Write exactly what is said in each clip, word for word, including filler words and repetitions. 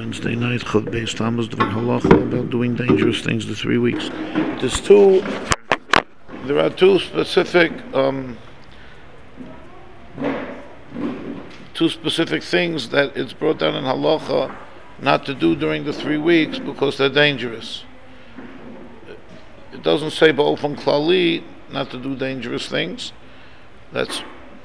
Wednesday night, Chod Beis Tammuz, doing halacha about doing dangerous things the three weeks. There's two, there are two specific, um, two specific things that it's brought down in halacha not to do during the three weeks because they're dangerous. It doesn't say ba'ofen klali not to do dangerous things. That's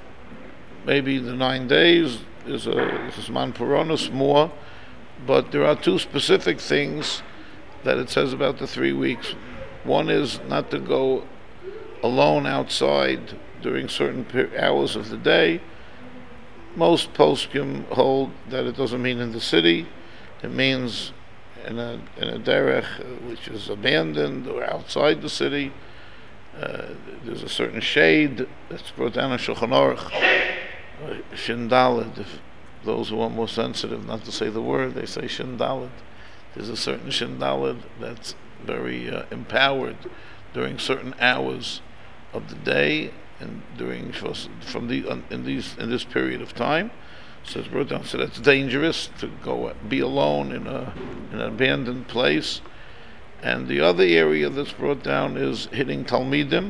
maybe the nine days is a zman puranus more, but there are two specific things that it says about the three weeks. One is not to go alone outside during certain hours of the day. Most poskim hold that it doesn't mean in the city. It means in a in a derech which is abandoned or outside the city. Uh, there's a certain shade that's brought down in Shulchan Aruch, Shin Daled. If those who are more sensitive not to say the word, they say Shin Daled. There's a certain Shin Daled that's very uh, empowered during certain hours of the day and during from the uh, in these in this period of time. So it's brought down. So that's dangerous to go be alone in a in an abandoned place. And the other area that's brought down is hitting talmidim.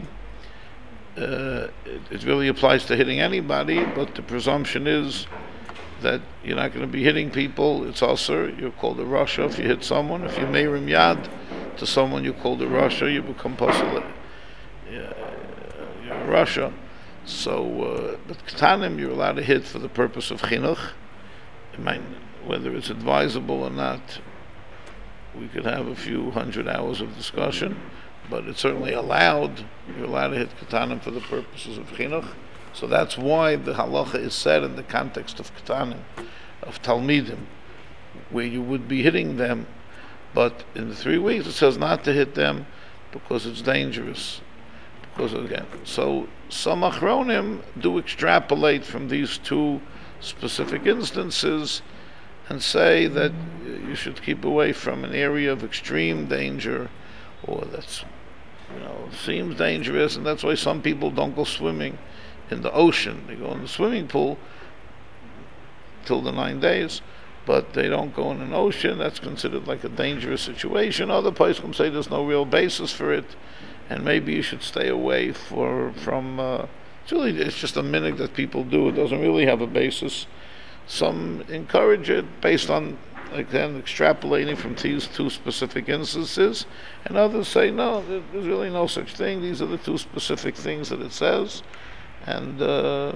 Uh, it, it really applies to hitting anybody, but the presumption is that you're not going to be hitting people. It's also you're called a rasha if you hit someone. If you meirim yad to someone you called a rasha, you become pasul. Yeah, you're a rasha. So, uh, but ketanim you're allowed to hit for the purpose of chinuch. I mean, whether it's advisable or not, we could have a few hundred hours of discussion, but it's certainly allowed. You're allowed to hit ketanim for the purposes of chinuch. So that's why the halacha is said in the context of ketanim, of talmidim, where you would be hitting them, but in the three weeks it says not to hit them because it's dangerous. Because again, so some achronim do extrapolate from these two specific instances and say that you should keep away from an area of extreme danger, or that's, you know, seems dangerous, and that's why some people don't go swimming in the ocean. They go in the swimming pool till the nine days, but they don't go in an ocean. That's considered like a dangerous situation. Other places can say there's no real basis for it, and maybe you should stay away for from. Uh, it's really it's just a minute that people do. It doesn't really have a basis. Some encourage it based on, again, extrapolating from these two specific instances, and others say no, there's really no such thing. These are the two specific things that it says, and uh,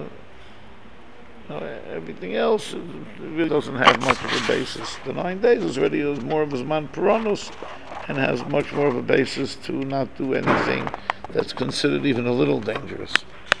you know, everything else it really doesn't have much of a basis. The nine days is already more of a zman puranus, and has much more of a basis to not do anything that's considered even a little dangerous.